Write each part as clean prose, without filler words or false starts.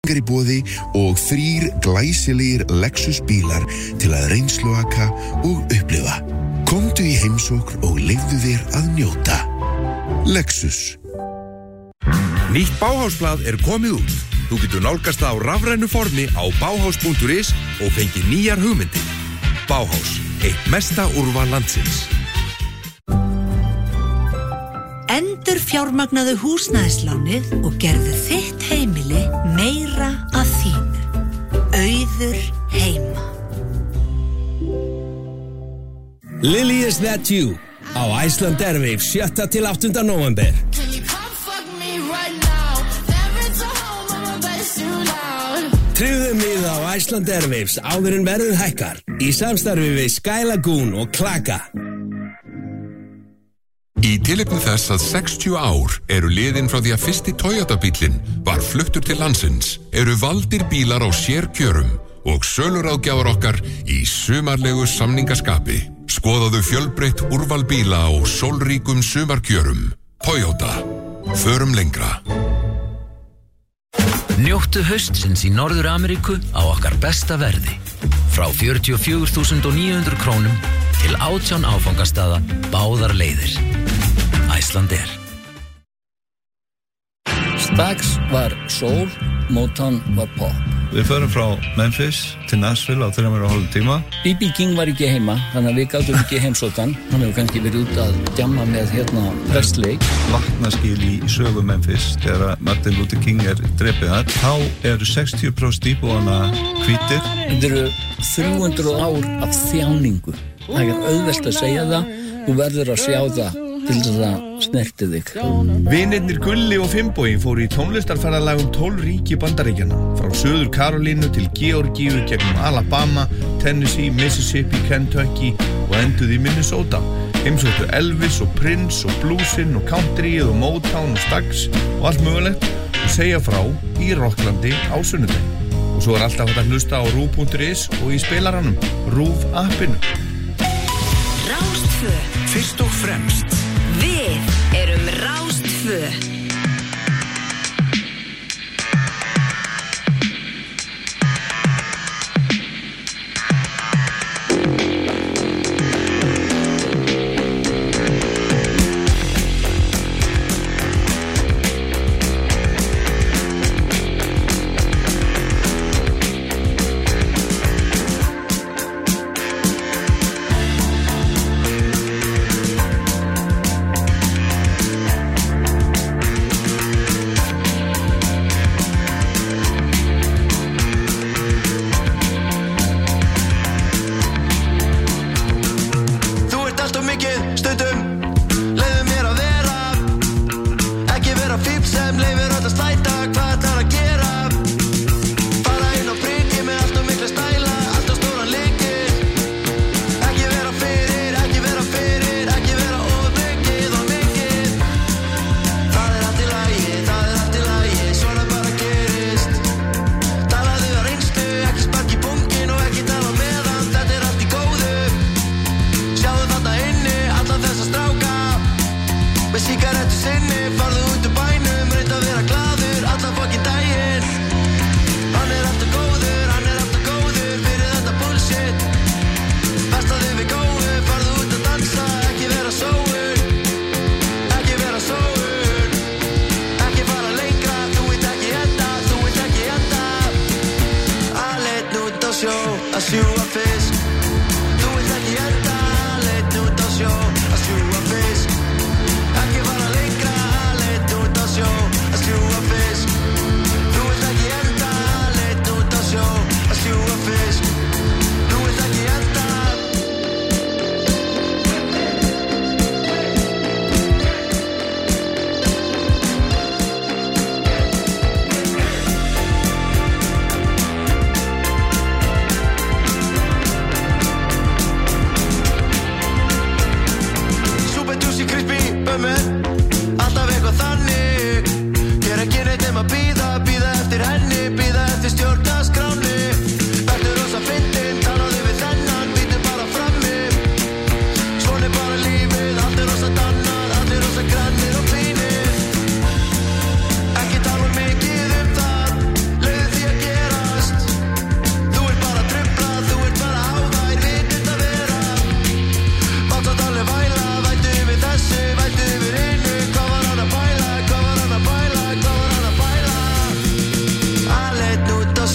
okkar í boði og 3 glæsilegir Lexus bílar til að reynsluaka og upplifa. Komdu í heimsókn og leyfðu þér að njóta. Lexus. Nýtt Bauhausblað komið út. Þú getur nálgast það á rafrænu formi á bauhaus.is og fengið nýjar hugmyndir. Bauhaus, eitt mesta úrval landsins. Endur fjármagnaðu húsnæðislánið og gerðu þitt heimili meira að þínu. Auður heima. Lily, is that you? Á Iceland Airwaves 7. til 8. nóvember. Tryggðu miða á Iceland Airwaves áður en verðið hækkar í samstarfi við Sky Lagoon og Klaka. Í tilefni þess að 60 ár eru liðin frá því að fyrsti Toyota-bíllinn var fluttur til landsins, eru valdir bílar á sérkjörum og söluráðgjafar okkar í sumarlegu samningaskapi. Skoðaðu fjölbreytt úrval bíla á sólríkum sumarkjörum. Toyota. Förum lengra. Njóttu haustsins í Norður-Ameríku á okkar besta verði. Frá 44.900 krónum til 18 áfangastaða báðar leiðir. Iceland Air. Stax var soul, Motown var pop. Við förum frá Memphis til Nashville á 3,5 tíma. B.B. King var ekki heima, þannig að við gátum ekki heimsóttan. Hann hefur kannski verið út að djamma með Presley. Vatnaskil í sögu Memphis, þegar Martin Luther King drepið þar. Þá eru 60% íbúanna hvítir. Þetta eru 300 ár af þjáningu. Það auðvelt að segja það, þú verður að sjá það til þess að snerti þig. Vinirnir Gulli og Finnbogi fóru í tónlistarferðalag 12 ríki Bandaríkjanna, frá Suður Karolínu til Georgíu gegnum Alabama, Tennessee, Mississippi, Kentucky og enduðu í Minnesota. Heimsóttu Elvis og Prince og bluesinn og countryið og Motown og Stax og allt mögulegt og segja frá í Rocklandi á sunnudaginn. Og svo alltaf hægt að hlusta á RÚV.is og í spilaranum RÚV appinu. Rástfö. Fyrst og fremst. Við erum Rástfö.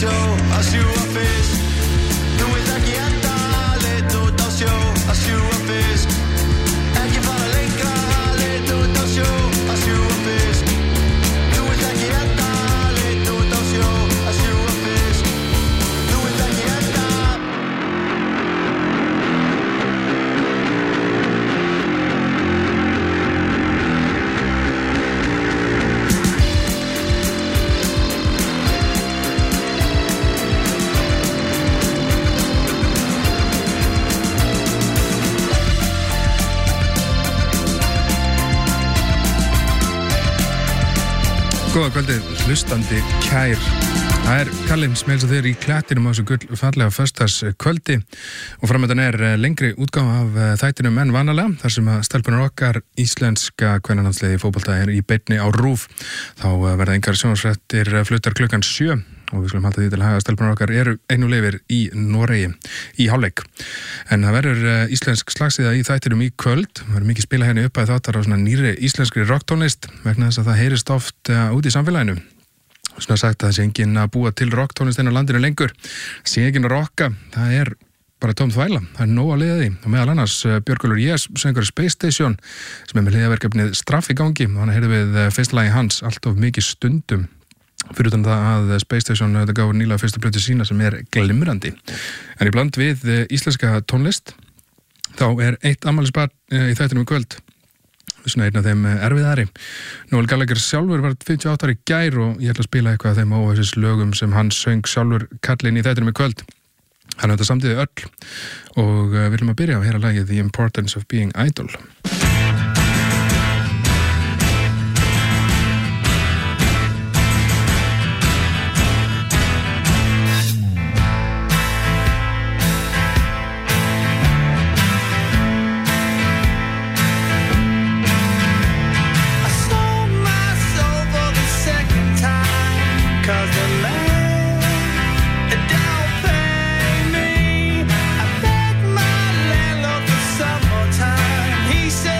sjó, að sjúga fisk. Þú vilt ekki enda lit út á sjó, að sjúga fisk. Ekki fara lengra lit út á sjó, að sjúga fisk. Þú vilt ekki enda lit út á sjó, að sjúga fisk. Þú vilt ekki enda. Góða kvöldið, hlustandi kær. Það Kallinn sem heilsa þér í klættinum á þessu gullfallega föstudagskvöldi og framöndan lengri útgáfa af þættinum en vanalega þar sem að stelpunar okkar íslenska kvennalandsliði í fótbolta í beinni á RÚV. Þá verða engar sjónvarpsfréttir fluttar klukkan 7 og við skulum halda því til að haga stelpunar okkar eru einu lifir í Noregi í hálfleik. En það verður íslensk slagsíða í þættinum í kvöld. Það verður mikið spila hérna upp að þáttar á svona nýri íslenskri rocktónlist vegna þess að það heyrist oft út í samfélaginu. Svona sagt að það sé enginn að búa til rocktónlist inn á landinu lengur. Það sé enginn að rocka, það bara tóm þvæla. Það nóg að liða því. Og meðal annars Björgólfur Jes, söngur Space Station sem með hliðaverkefnið Straff í gangi. Þannig heyrðum við fyrsta lagi hans allt of mikið stundum. Fyrir utan það að Space Station þetta gáði nýlega fyrstu plötu sína sem glimrandi. En í bland við íslenska tónlist þá eitt afmælisbarn í þættinum í kvöld. Svona einn af þeim erfiðari. Noel Gallagher sjálfur var 58 ára í gær og ég ætla að spila eitthvað af þeim óhæsis lögum sem hann söng sjálfur kallinn í þættinum í kvöld. Hann þetta samtíði öll og við viljum að byrja á að heyra lagið The Importance of Being Idle. He said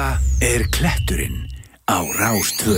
Þetta kletturinn á Rás 2.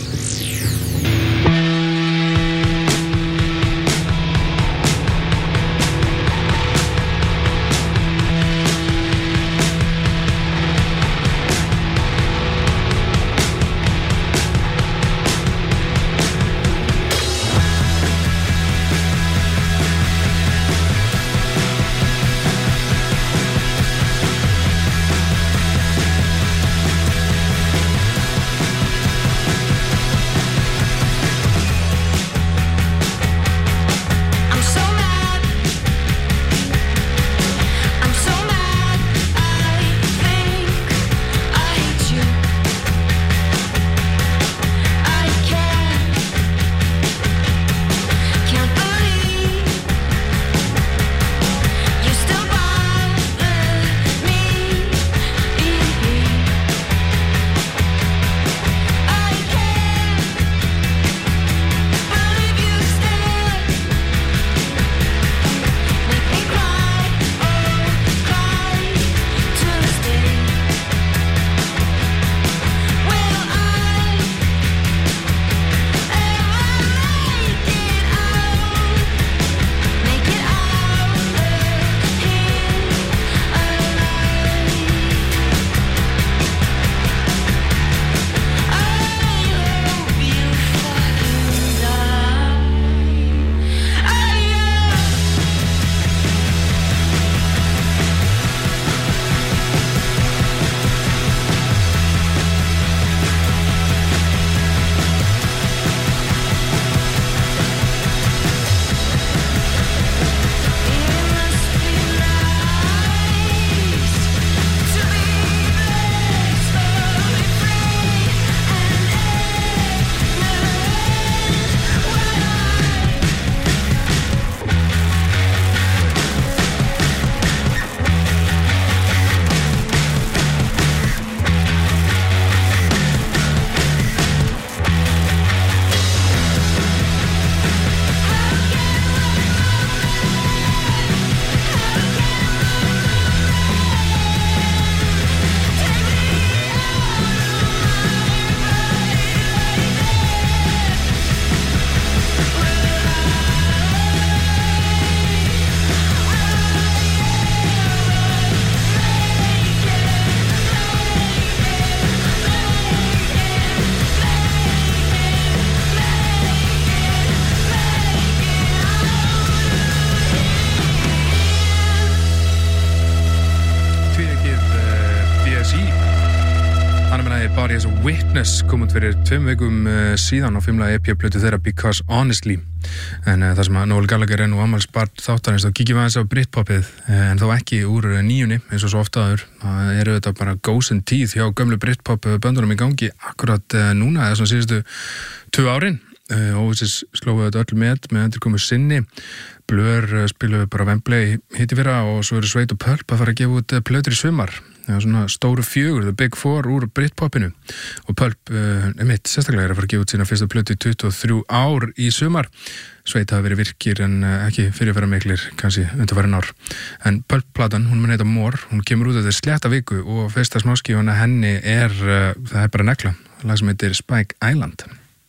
Witness kom út fyrir 2 vikum síðan á 5. EP-plötu þeirra Because Honestly en það sem að Noel Gallagher nú afmælisbarn þáttarins þá kíkjum við aðeins á Britpopið en þó ekki úr 9 eins og svo ofta áður það eru þetta bara gósen tíð hjá gömlu Britpop böndunum í gangi akkurat núna eða svona síðustu 2 árin Oasis slóðu þetta öll með endurkomu sinni Blur spiluðu bara Wembley hitti fyrra og svo eru Sveit og Pulp að fara að gefa út plötur í sumar svona stóru 4, The Big 4 úr Britpopinu og Pulp sérstaklega að fara að gefa út sína fyrstu plötu í 23 ár í sumar Sveit hafa verið virkir en ekki fyrirferða miklir kannski undanfarin ár en Pulp-platan, hún mun heita More hún kemur út eftir slétta viku og fyrsta smáskífuna henni það bara negla lag sem heitir Spike Island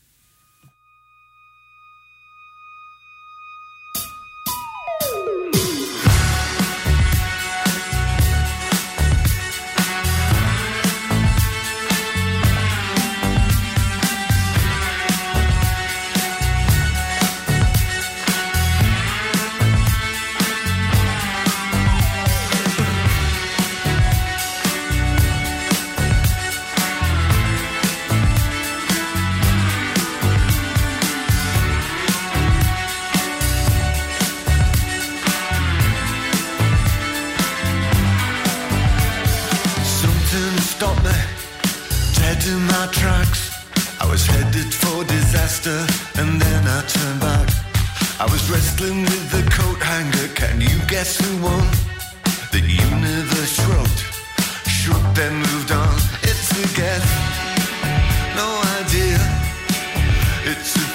And then I turned back I was wrestling with the coat hanger Can you guess who won? The universe shrugged then moved on It's a guess, no idea It's a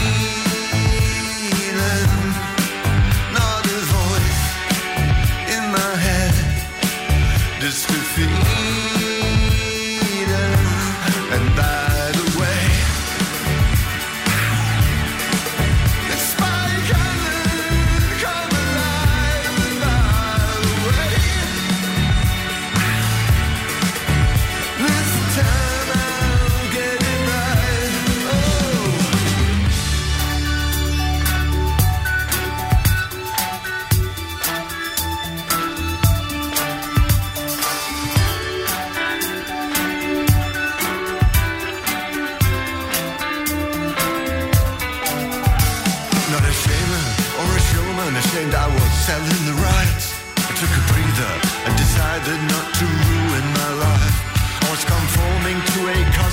feeling Not a voice in my head Just a feeling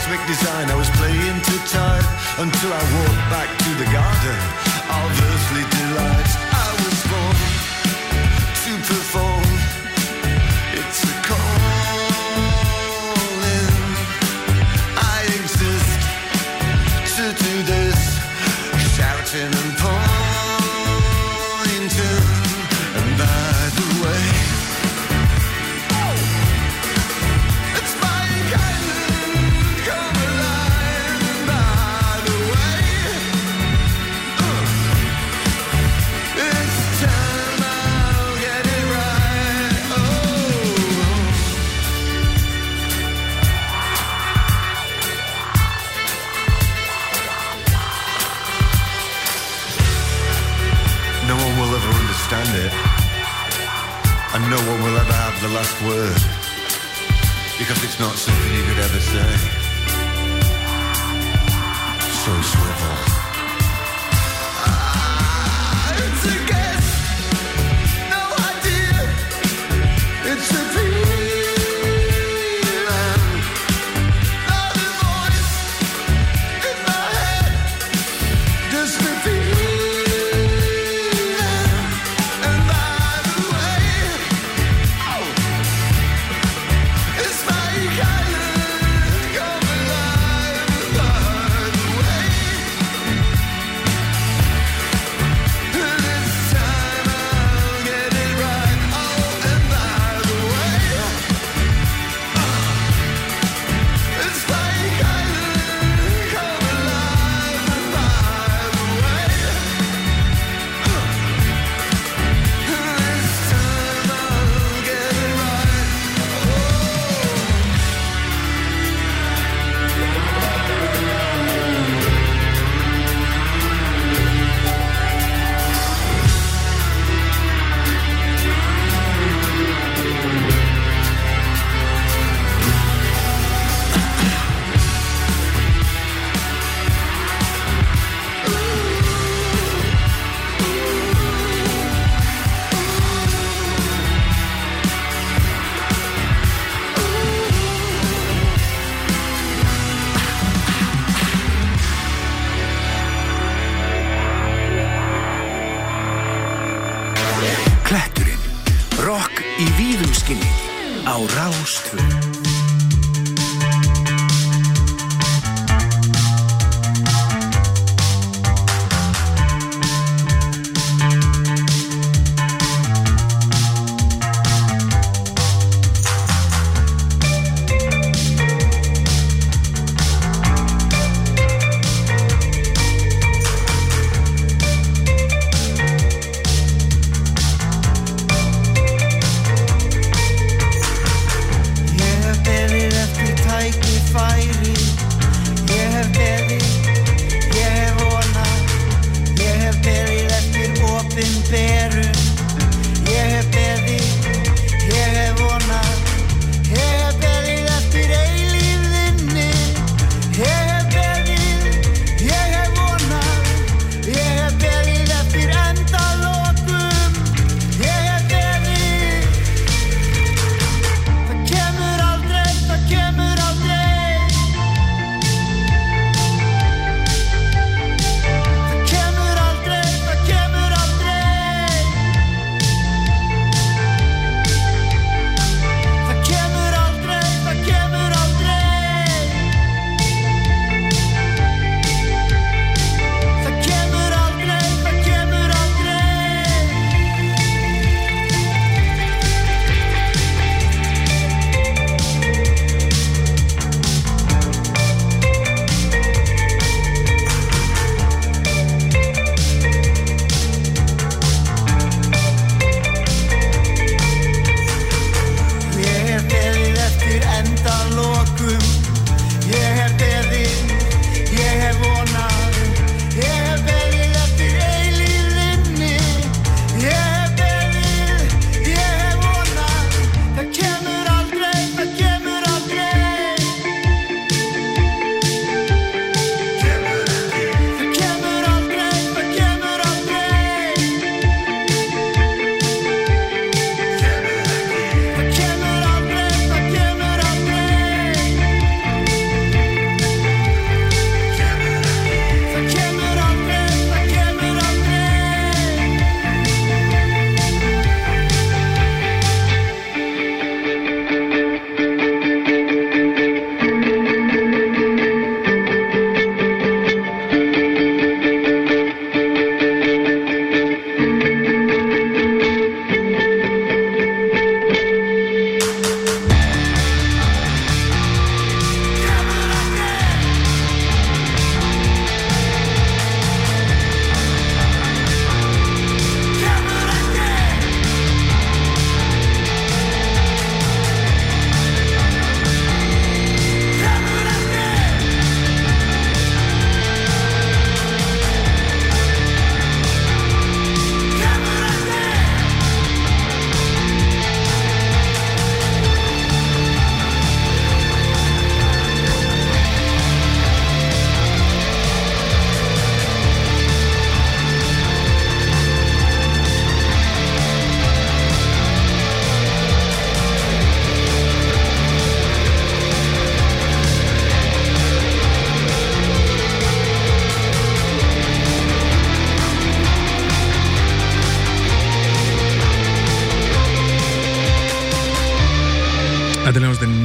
cosmic design. I was playing to time until I walked back to the garden of earthly delights. I was born to perform. It's a calling. I exist to do this, shouting and pointing. And by the way, it's my island, come alive. And by the way, it's time I'll get it right. Oh. No one will ever understand it, and no one will ever have the last word, because it's not something you could ever say. So swivel. It's a guess, no idea. It's a feeling, not a voice in my head, just a feeling. And by the way, it's my island, come alive. And by the way, and it's time I'll get it right. Oh, and by the way, it's my island, come alive. And by the way, this time I'll get it right. Kletturinn. Rock í víðum skilningi á Rás 2. Yeah,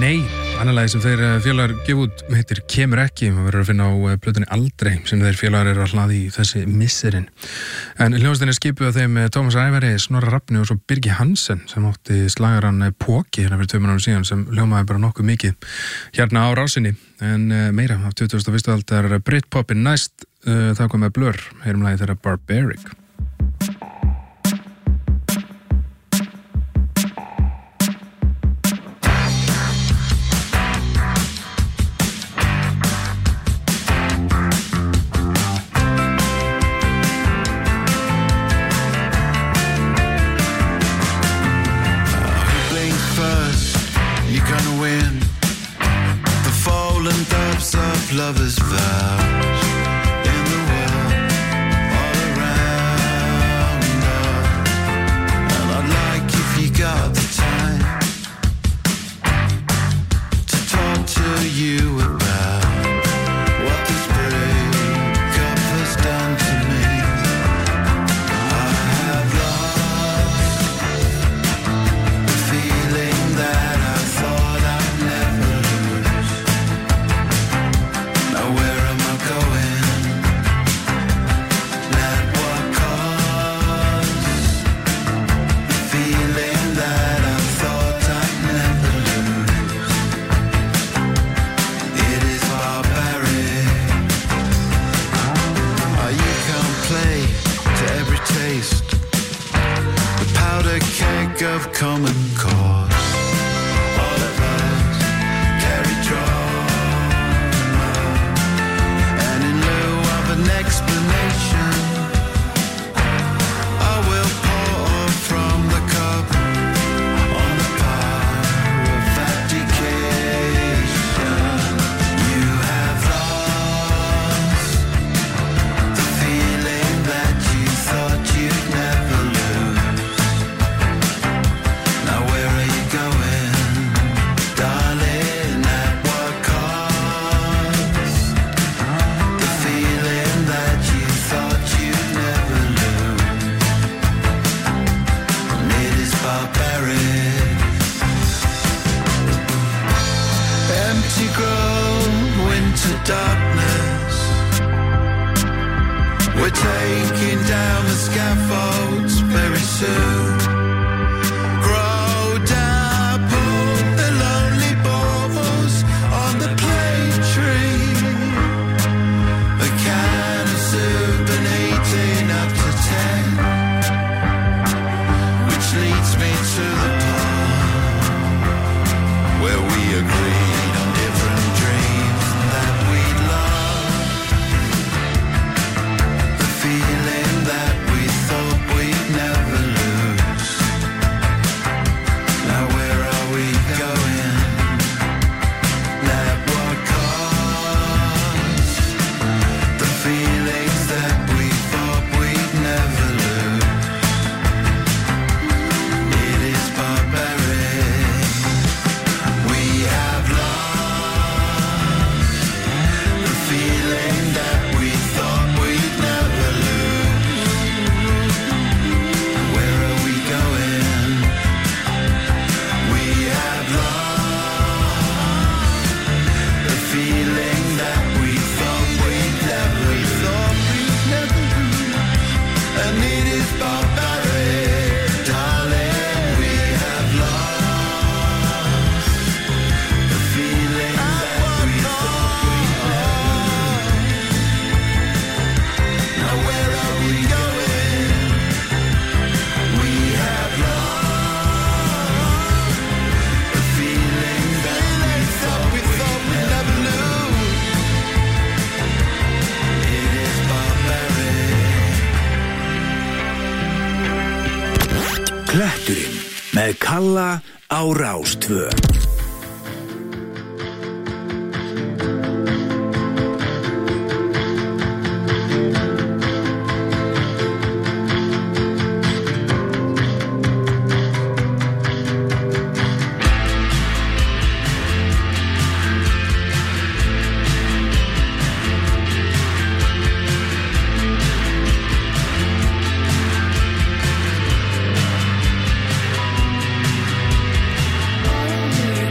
Nei, annar lagi sem þeir félagar gefa út heitir Kemur ekki, maður verður að finna á plötunni Aldrei sem þeir félagar eru að hlaða í þessi misserinn. En hljómsveitin er skipuð af þeim Tómas Ævari, Snorra Rafni og svo Birgi Hansen sem átti slagarann Póki hérna fyrir 2 mánuðum síðan sem hljómaði bara nokkuð mikið hérna á rásinni. En meira af 21. aldar Britpopin næst, það kom með Blur, heyrum lagi þeirra Barbaric. Lovers' vows in the world all around us, and I'd like if you got the time to talk to you about what this breakup has done to me. I have lost the feeling that I thought I'd never lose. Where am I going? At what cost? The feeling that I thought I'd never lose. It is barbaric. You can't play to every taste. The powder keg of common cause. All of us carry trauma. An explanation I will pour from the cup on the power of abdication. You have lost the feeling that you thought you'd never lose. Now where are you going, darling? At what cost? The feeling that you thought you'd never lose. It is barbaric. Empty grove, winter darkness. We're taking down the scaffolds very soon. Grow dapple the lonely balls on the plane tree. A can of soup and 18 up to 10, which leads me to the part where we agreed on different dreams that we'd love. The feeling that we thought we'd never lose. Now where are we going? At what cost? The feelings that we thought we'd never lose. It is barbaric. We have lost the feeling that we thought we'd never lose. Where are we going? We have lost the feeling that we thought we'd never lose. And it is barbaric, darling. We have lost the feeling that we thought we'd never lose. Now where are we going? We have lost the feeling that we thought we'd never lose. It is barbaric. Kletturinn með Kalla á Rás 2. I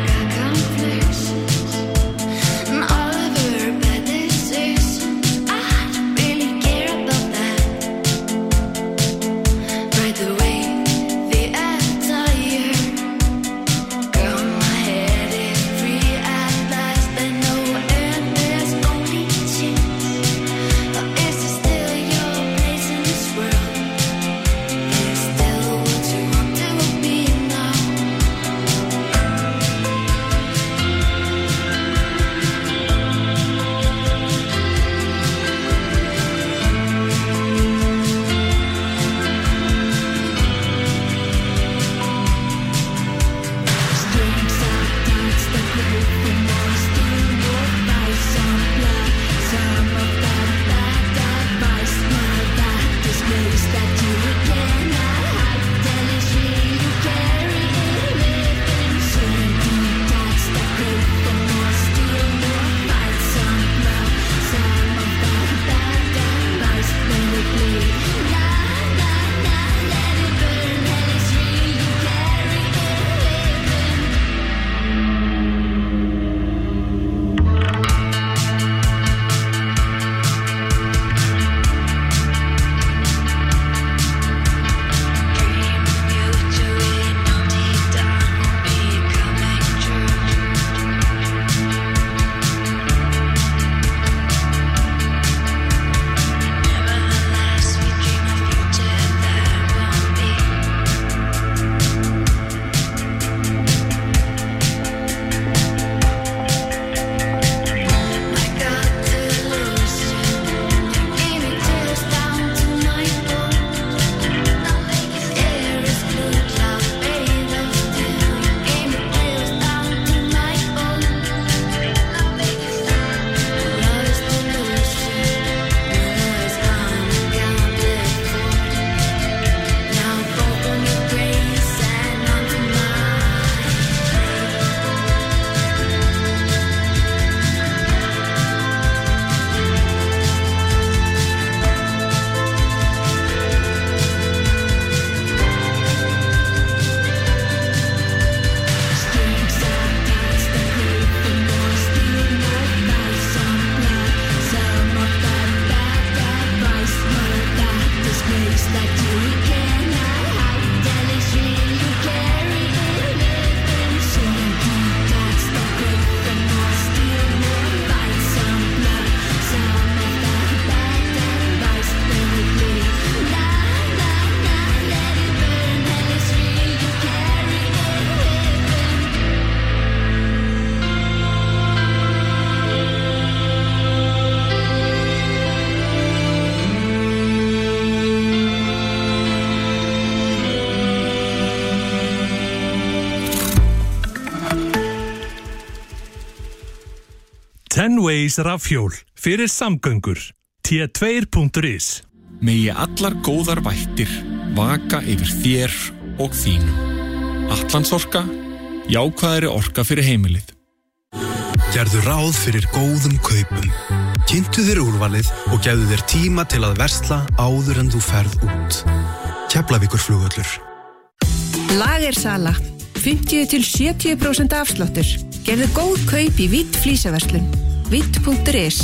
10 Ways rafhjól fyrir samgöngur. T2.is. Megi allar góðar vættir vaka yfir þér og þínum. Atlantsorka, jákvæðari orka fyrir heimilið. Gerðu ráð fyrir góðum kaupum. Kynntu þér úrvalið og gefðu þér tíma til að versla áður en þú ferð út. Keflavíkurflugvöllur. Lagersala. 50-70% afsláttur. Gerðu góð kaup í Vitt flísaverslun. Vitt.is.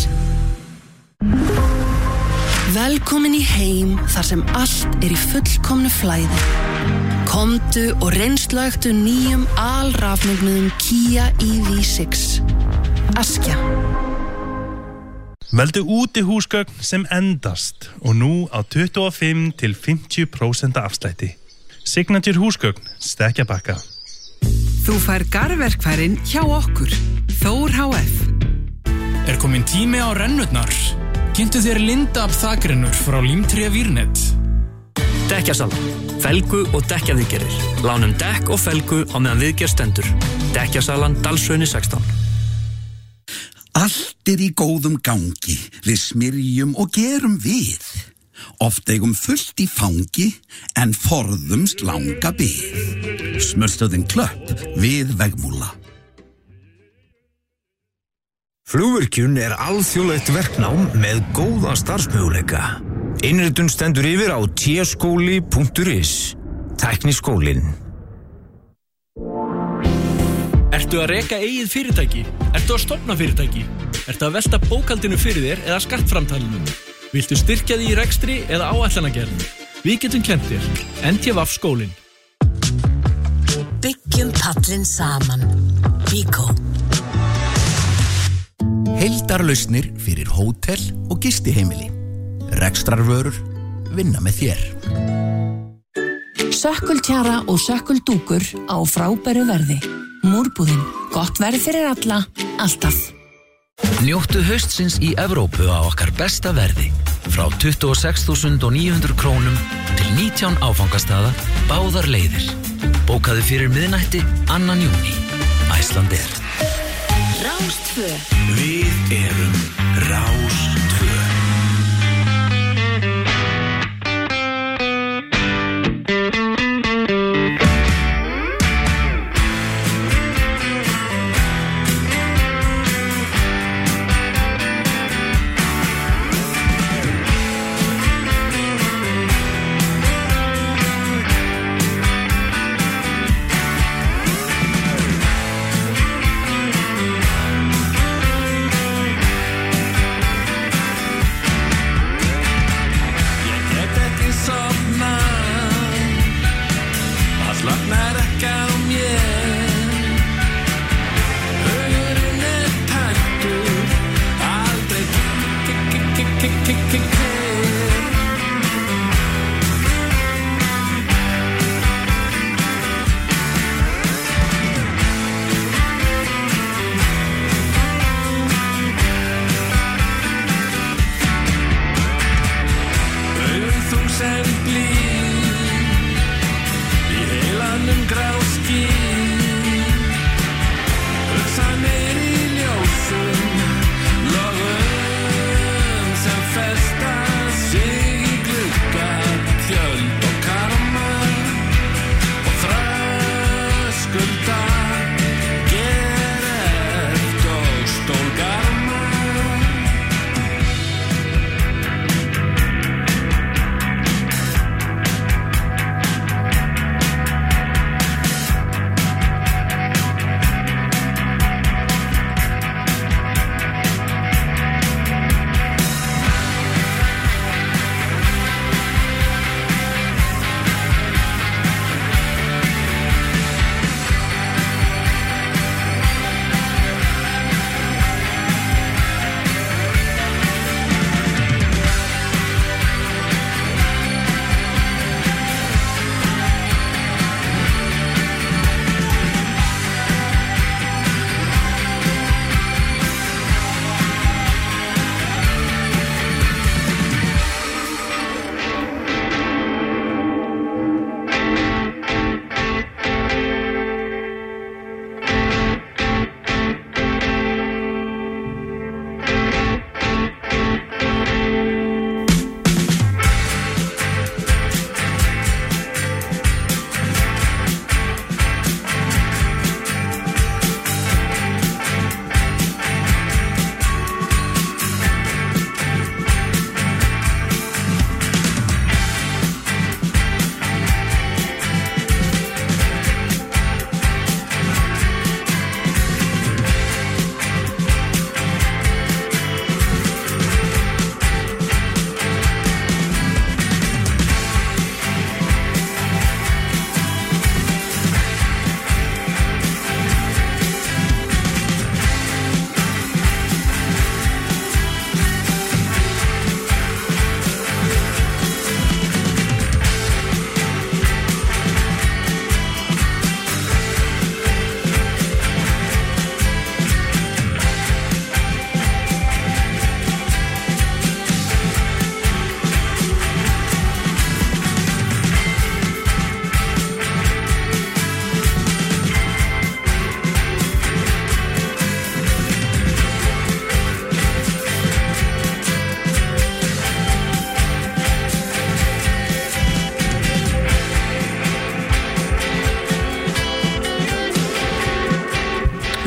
Velkomin í heim þar sem allt í fullkomnu flæði. Komdu og reynslagtu nýjum alrafmögnuðum Kia EV6. Askja. Veldu útihúsgögn sem endast og nú á 25-50% afslætti. Signature húsgögn, Stekkjabakka. Þú fær garðverkfærin hjá okkur. Þór HF. Komin tími á rennurnar? Kynntu þér Lindab þakrennur frá Límtré Vírnet. Dekkjasala. Felgu og dekkjaviðgerðir. Lánum dekk og felgu á meðan viðgerð stendur. Dekkjasalan Dalshrauni 16. Allt í góðum gangi, við smyrjum og gerum við. Oft eigum fullt í fangi, en forðumst langa bið. Smurstuðin Klöpp við Vegmúla. Flugvirkjun alþjóðlegt verknám með góða starfsmöguleika. Innritun stendur yfir á tskóli.is. Tækniskólinn. Ertu að reka eigið fyrirtæki? Ertu að stofna fyrirtæki? Ertu að velta bókhaldinu fyrir þér eða skattframtalinu? Viltu styrkja því í rekstri eða áætlanagerð? Við getum kennt þér. NTVAF skólinn. Byggjum pallinn saman. Bíkó. Heildarlausnir fyrir hótel og gistiheimili. Rekstrarvörur vinna með þér. Sökkultjara og sökkuldúkur á frábæru verði. Múrbúðin. Gott verð fyrir alla, alltaf. Njóttu haustsins í Evrópu á okkar besta verði. Frá 26.900 krónum til 19 áfangastaða, báðar leiðir. Bókaðu fyrir miðnætti, 2. júní. Icelandair. Rás 2. Við erum Rás 2.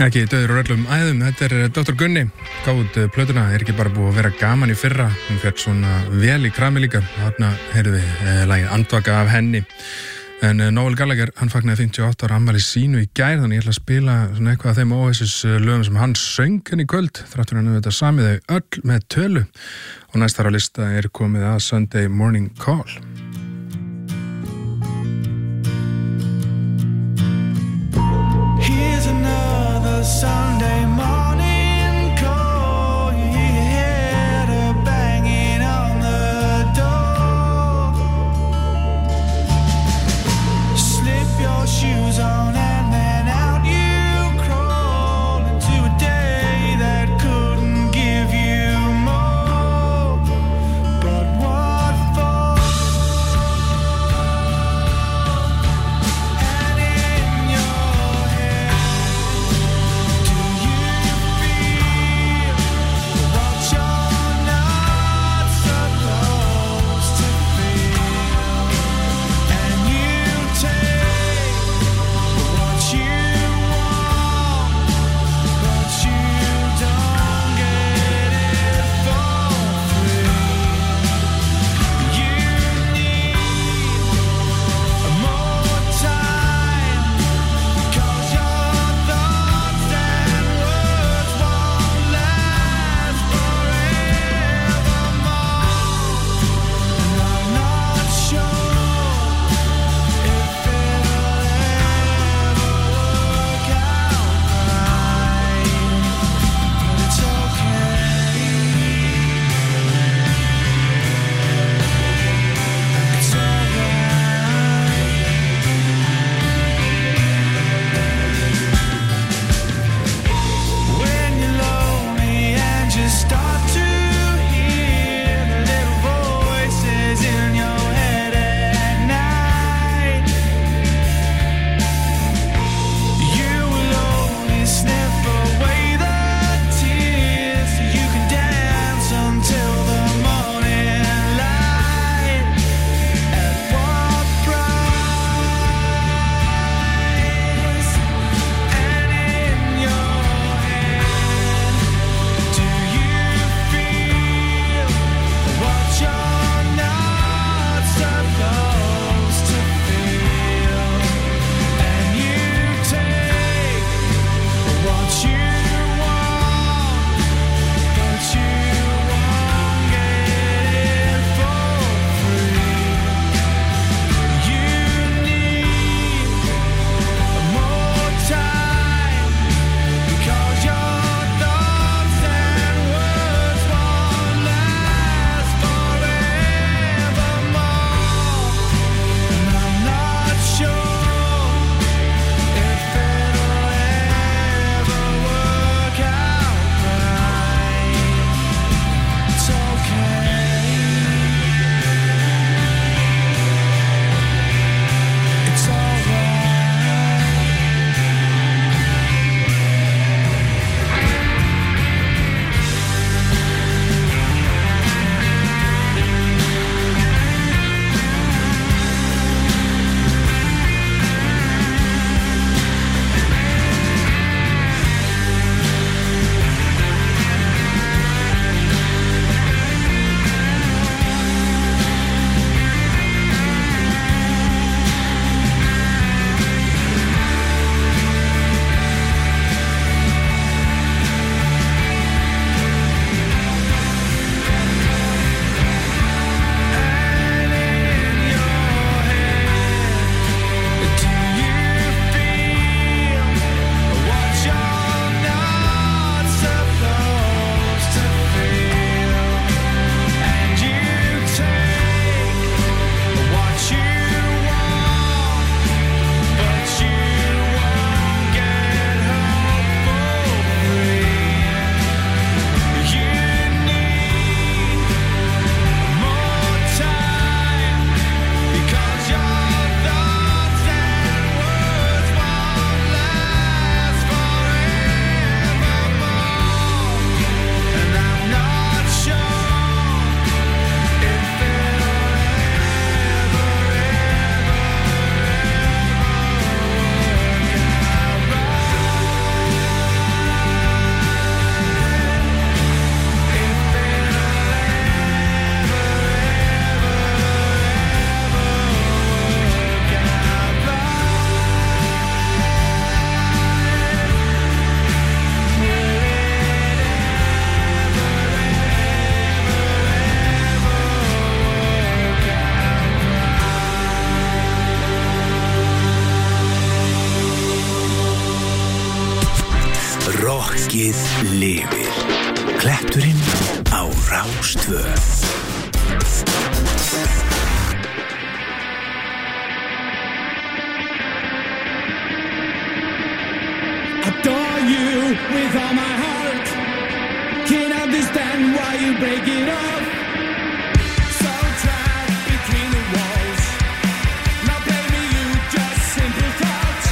Ekki dauður úr öllum æðum, þetta Dr. Gunni, gáð plötuna, ekki bara búið að vera gaman í fyrra, hún fekk svona vel í krami líka, þarna heyrðu við lagið Andvaka af henni, en Noel Gallagher, hann fagnaði 58 ára afmæli sínu í gær, þannig ég ætla að spila svona eitthvað af þeim Oasis lögum sem hann söng henni í kvöld, þrátt fyrir hann þetta samið þau öll með tölu, og næst þar á lista komið að Sunday Morning Call. Here's another Sunday morning call. You hear her banging on the door. Slip your shoes on and then out you crawl into a day that couldn't give you more. But what for? Rokkið lifir. Kletturinn á Rástvö. Adore you with all my heart. Can't understand why you break it off. So trapped between the walls. Not blaming you, just simple thoughts.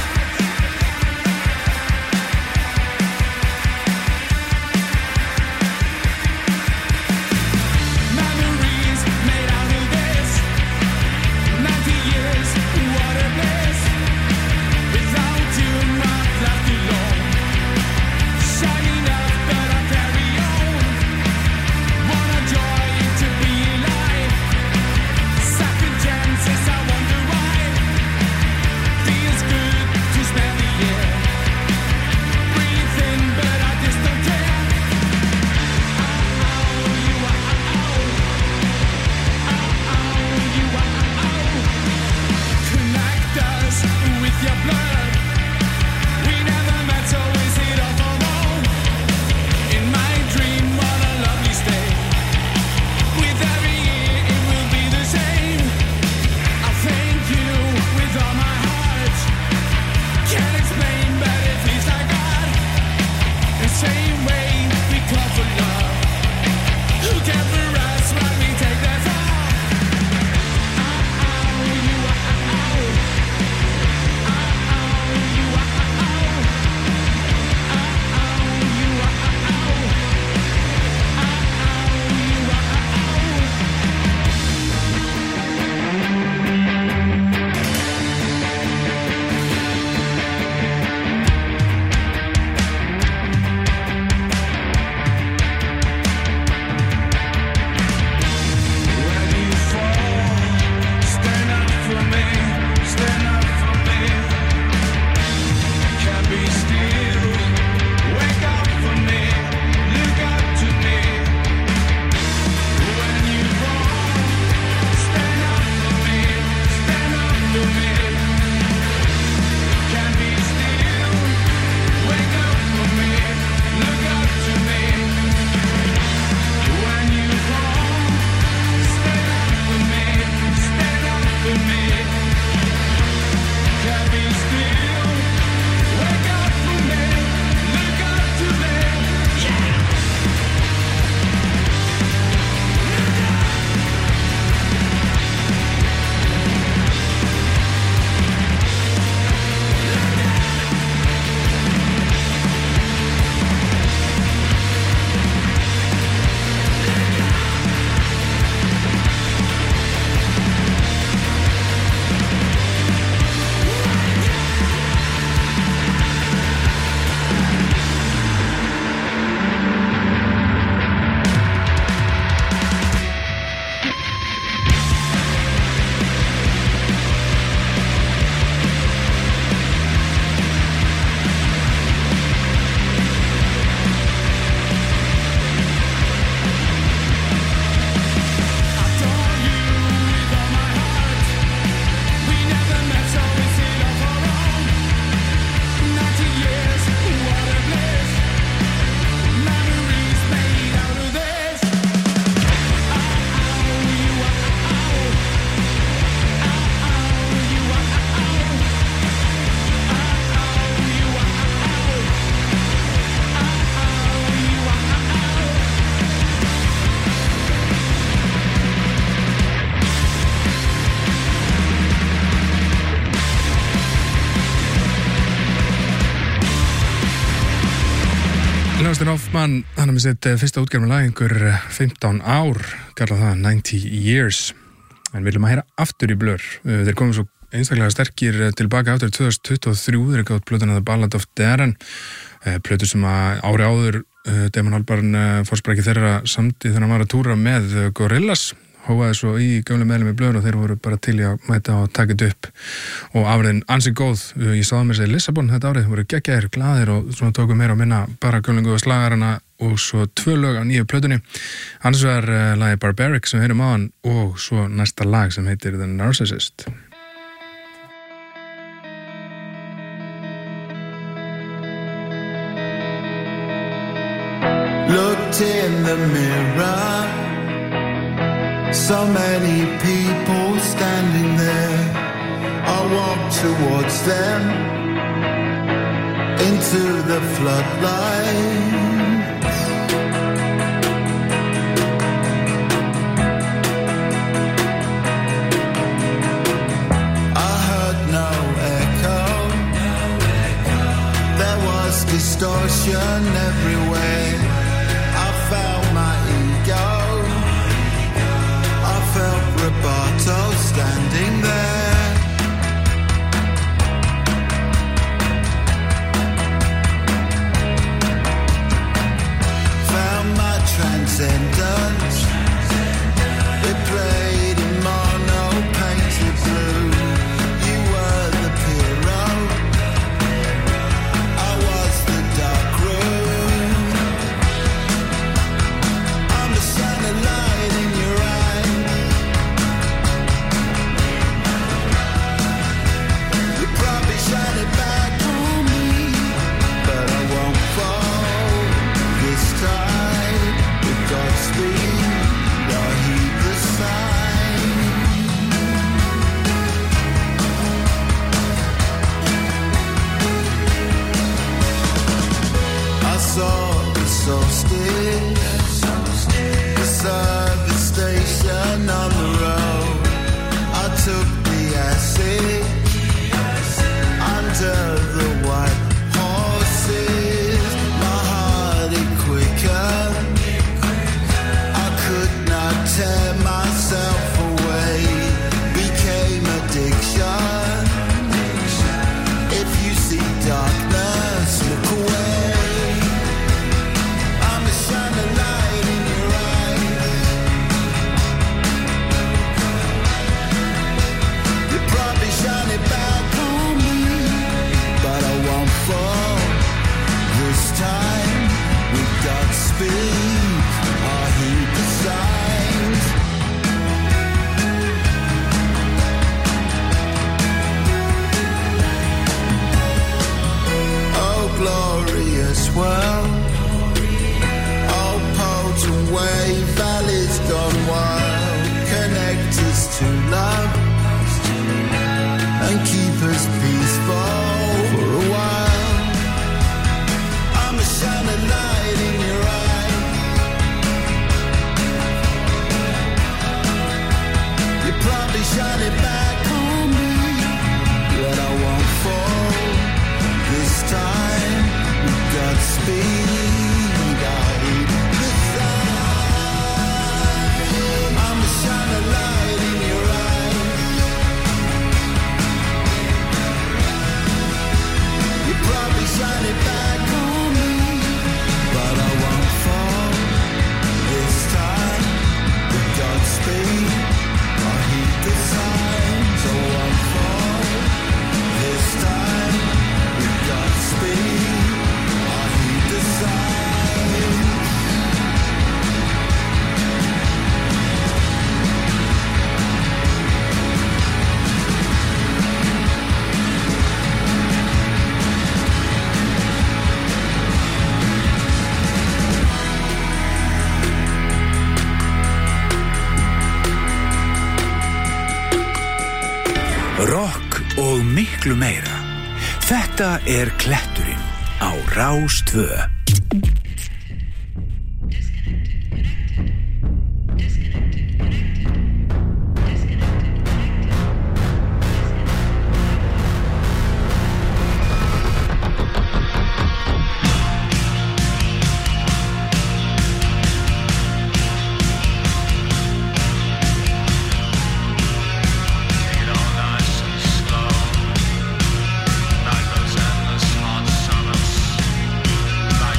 Memories made out of this. 90 years, what a bliss. Without you, I'm not left alone. Shining up, but I carry on. What a joy to be alive. Second chances, I wonder why. Feels good to smell the air. Breathe in, but I just don't care. You are connect us with your blood. We never met, so is it all for long? In my dream, what a lovely state. With every year, it will be the same. I thank you with all my heart. Can't explain, but it feels like God. The same way we call for love. Who cares for us when we take that far? Stand up for me, stand up for me. Can't be still. Wake up for me, look up to me. When you fall, stand up for me, stand up for me. Can't be still. Wake up for me, look up to me. When you fall, stand up for me, stand up for me. Can't be still. Wake up for me, look up to me. Yeah. Dustin Hoffman, hann er með sitt fyrsta útgerð með lag einhver 15 ár, kallar það 90 Years. En við viljum að heyra aftur í Blur. Þeir komum svo einstaklega sterkir tilbaka aftur 2023, þeir gátt plötuna The Ballad of Darren, plötu sem að ári áður Damon Albarn fórsprækki þeirra samti þegar hann var að túra með Gorillaz, hóaði svo í gamle meðlum í Blur og þeir voru bara til í að mæta og taka þetta upp og afriðin ansi góð. Ég sáði mér sér Lissabon þetta árið, voru geggjaðir, glaðir og svona tóku meira að minna bara gamle góða slagarana og svo 2 lög á nýju plötunni. Annars var lagi Barbaric sem við heyrum á hann og svo næsta lag sem heitir The Narcissist. looked in the mirror. So many people standing there. I walked towards them into the floodlights. I heard no echo. There was distortion everywhere. I felt my ego. I felt Roberto standing there. Found my transcendence. It played in mono painted blue. You were the hero. I was the dark room. I'm the shining light in your eye. You probably shine it back on me, but I won't fall this time. With Godspeed, I'll heed the sign. I saw the solstice, the service station on the road. I took the acid under the white horses. My heart it quicker. I could not tear myself away. Became addiction. If you see darkness, look away. I'm a shining light in your eyes. You probably shine it back on me, but I won't fall this time. With Godspeed, I'll heed the signs. Oh, glorious world. Oh, potent wave, valleys gone wild. Connect us to love and keep us peaceful for a while. I'm a shining light in your eye. You probably shine it back on me, but I won't fall this time. With Godspeed, I'll heed the sign. I'm a shining light in your eye. You probably shine it back on me, but I won't fall this time. With Godspeed, I'll heed the signs. I won't fall this time. With Godspeed, I'll heed the signs. Rock og miklu meira. Þetta Kletturinn á Rás 2. Night goes endless, hot summers.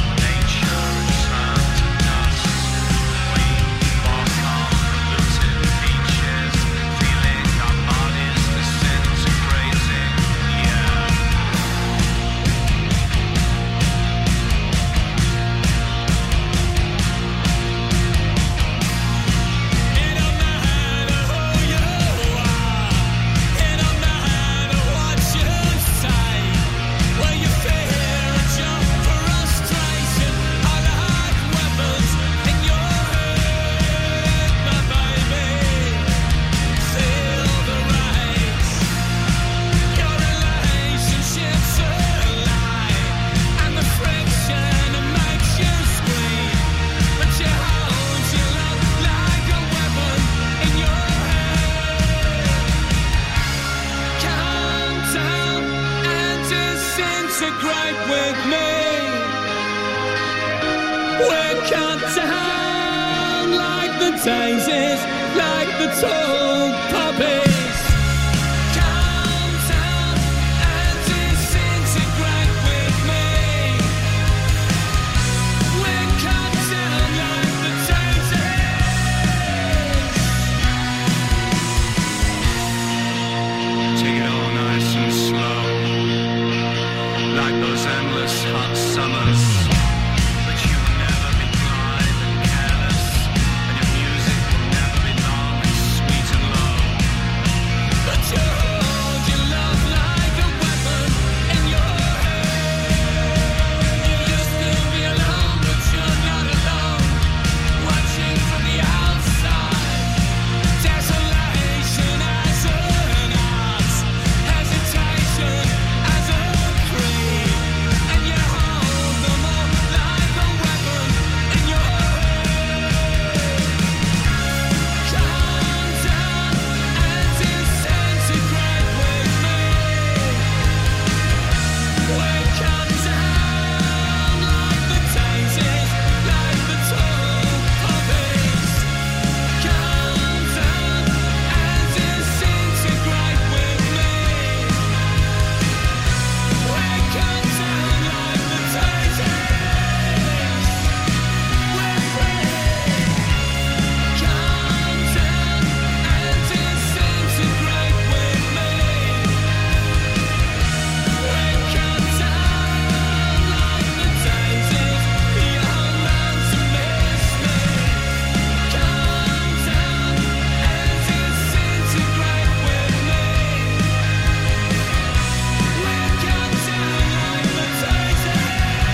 We're cut down like the daisies, like the tall poppies. Come down and disintegrate with me. We're cut down like the daisies. Take it all nice and slow, like those endless hot summers. But you will never be blind and careless, and your music will never be long and sweet and low. But you hold your love like a weapon in your hand. You used to be alone, but you're not alone. Watching from the outside, desolation as an art, hesitation as a creed, and you hold them all like a weapon in your hand. Come down and disintegrate with me. We're cut down like the daisies, like the tall poppies. Come down and disintegrate with me. We're cut down like the daisies. We're free. Come down and disintegrate with me. We're cut down like the daisies. Young man to miss me. Come down and disintegrate with me. We're cut down like the daisies.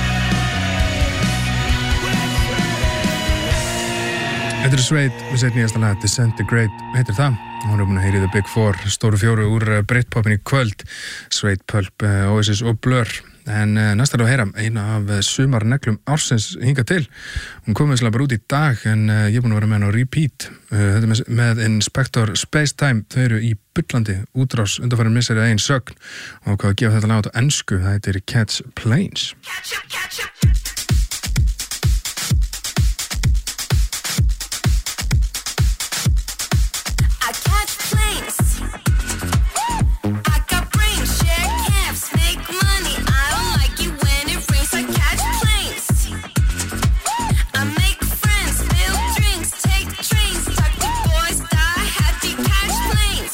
Þetta er Suede við sitt nýjasta lag Disintegrate heitir það. Hún er búin að heyri The Big Four, stóru fjóru úr Britpopin í kvöld, Suede, Pulp, Oasis og Blur. En næst er að heyra eina af sumarneglum ársins hinga til. Hún kom við bara út í dag en ég er búin að vera með hann á repeat. Þetta er með Inspector Spacetime. Þau eru í bullandi útrás undanfarin misseri að einn sögn og hvað að gefa þetta lag út á ensku. Það heitir Catch Planes. I catch planes. I got brains, share cabs, make money. I don't like it when it rains. I catch planes. I make friends, build drinks, take trains, talk to boys, die happy, catch planes.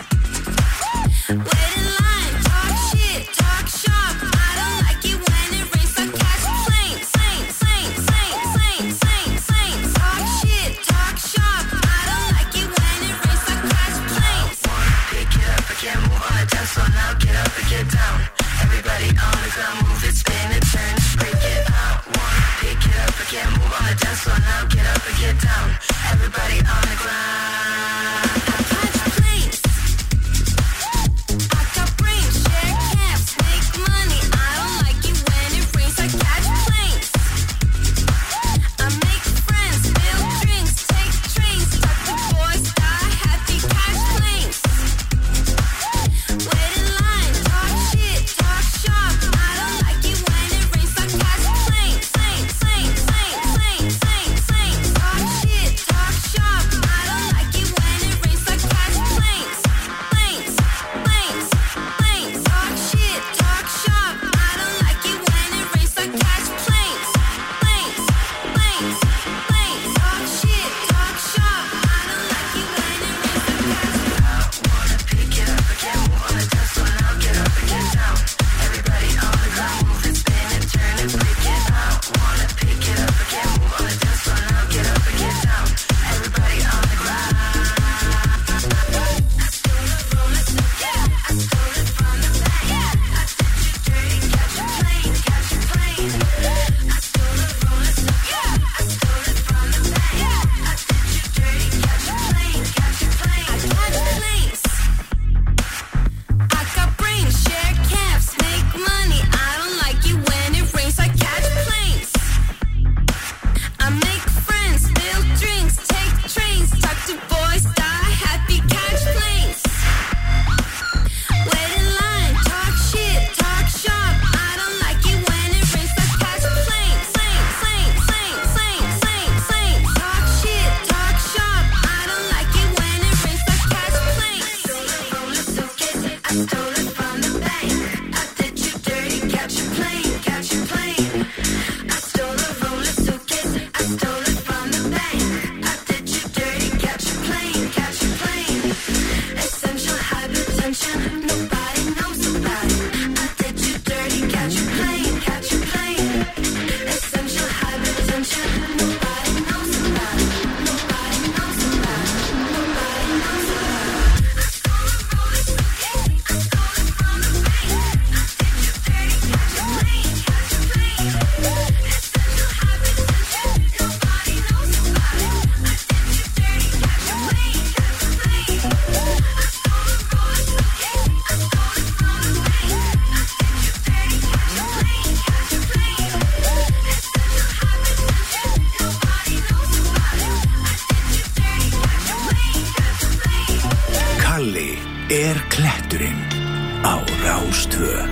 Wait in line, talk shit, talk shop. I don't like it when it rains. I catch planes. Planes, planes, planes, planes, planes, planes. Talk shit, talk shop. I don't like it when it rains. I catch planes. Pick it up again, move on the dance floor now, get up and get down. Everybody on the ground, move it, spin it, turn it, break it out. One, pick it up again, move on the dance floor now, get up and get down. Everybody on the ground. I catch planes. I got brains, share cabs, make money. I don't like it when it rains. I catch planes. I make friends, build drinks, take trains, talk to boys, die happy, catch planes. Wait in line, talk shit, talk shop. I don't like it when it rains. I catch planes. Planes, planes, planes, planes, planes, planes. Talk shit, talk shop. I don't like it when it rains. er kletturinn á Rástvö.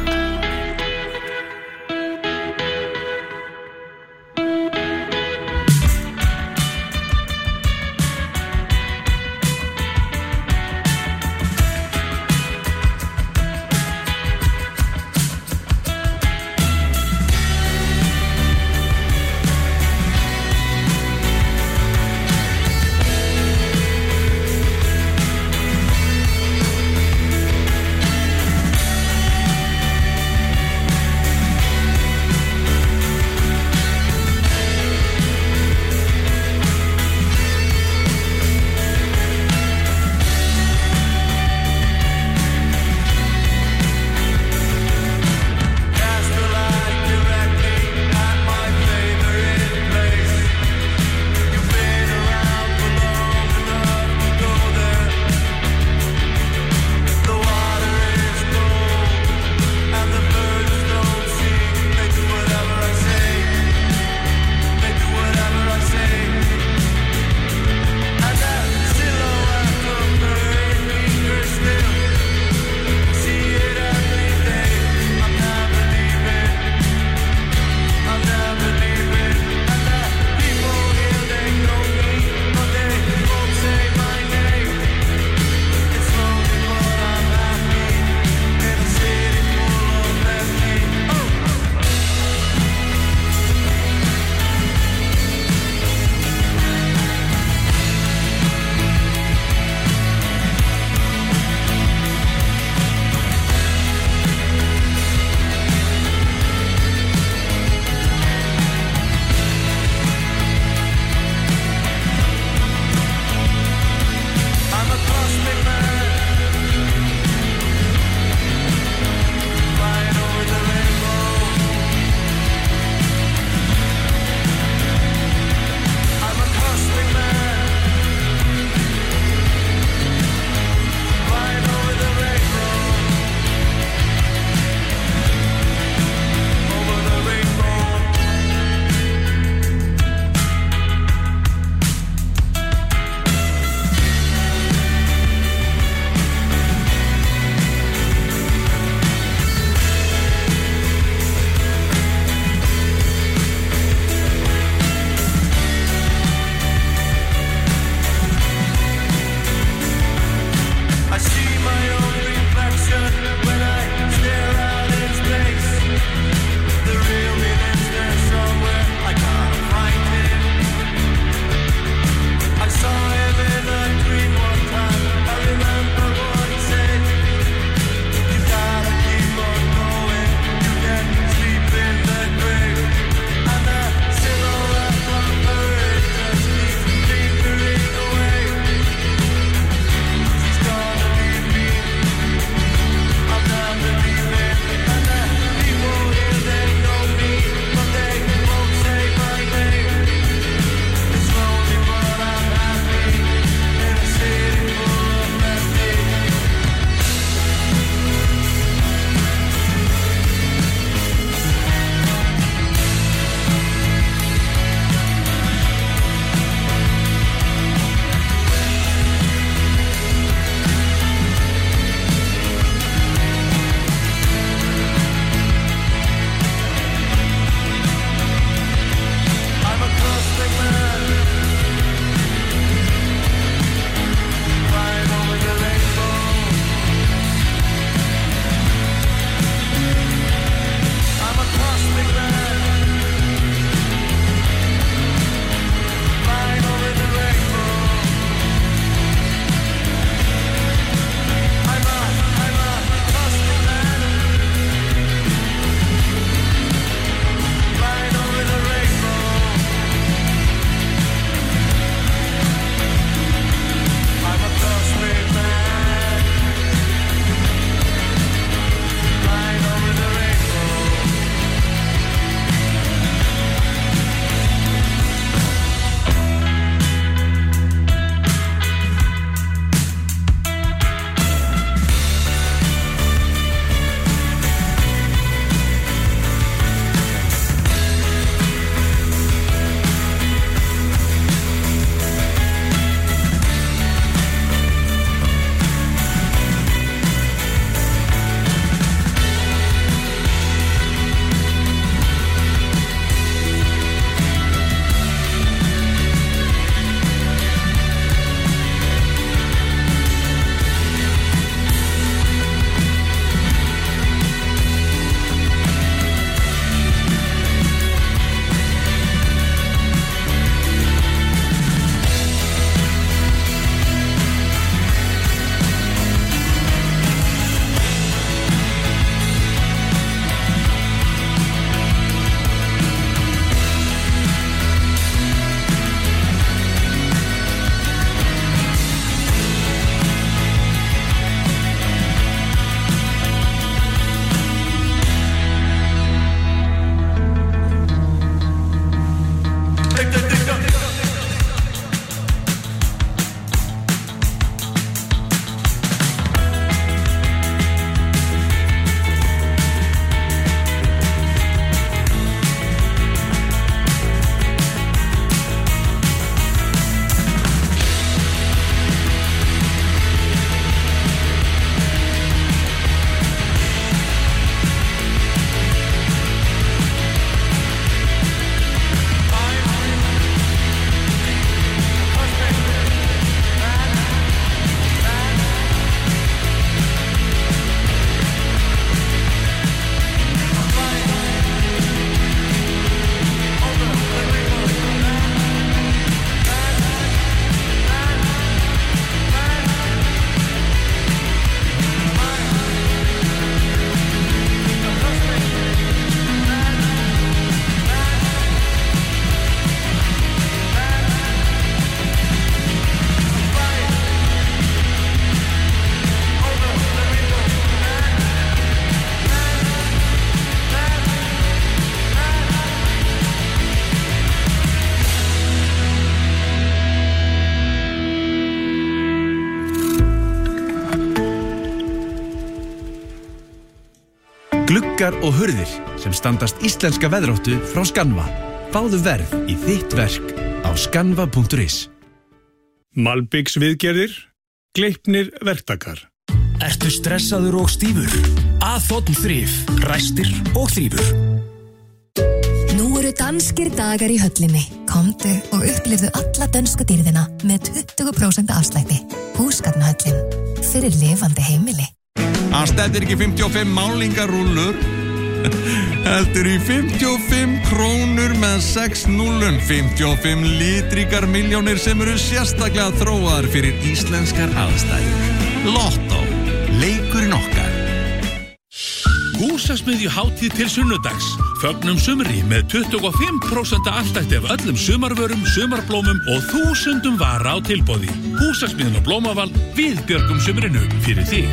Gluggar og hurðir sem standast íslenska veðráttu frá Skanva. Fáðu verð í þitt verk á skanva.is. Malbiks viðgerðir, Gleipnir verktakar. Ertu stressaður og stífur? Aðþóttn þrif, ræstir og þrýfur. Nú eru danskir dagar í höllinni. Komdu og upplifðu alla dönsku dýrðina með 20% afslætti. Húsgagnahöllin. Fyrir lifandi heimili. Hann stefnir ekki 55 málingarúllur. Heldur í 55 krónur með 6 núllum. 55 litríkar milljónir sem eru sérstaklega þróaðar fyrir íslenskar aðstæður. Lottó. Leikurinn okkar. Húsasmiðju hátíð til sunnudags. Fögnum sumri með 25% afslætti af öllum sumarvörum, sumarblómum og 1000 vara á tilboði. Húsasmiðjun og blómaval, við björgum sumrinu fyrir þig.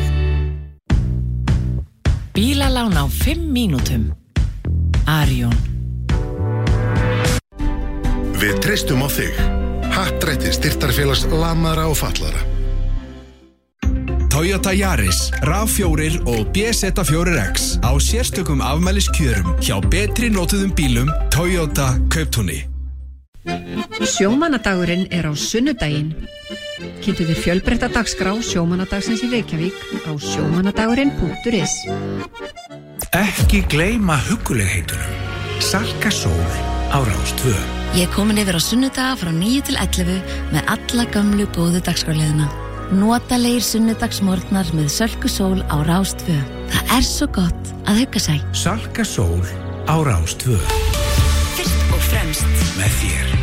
Bílalán á 5 mínútum. Arion. Við treystum á þig. Happdrætti styrktarfélags lamaðra og fallara. Toyota Yaris, RAV4 og BZ4X á sérstökum afmæliskjörum hjá betri notuðum bílum Toyota Kauptúni. Sjómannadagurinn er á sunnudaginn. Kynntu þér fjölbreytta dagskrá sjómannadagsins í Reykjavík á sjómannadagurinn.is. Ekki gleyma huggulegheitunum. Salka Sól á Rás 2. Ég er komin yfir á sunnudaga frá 9 til 11 með alla gömlu góðu dagskrárliðina. Notalegir sunnudagsmorgnar með Sölku Sól á Rás 2. Það er svo gott að hugga sig. Salka Sól á Rás 2. Fyrst og fremst með þér.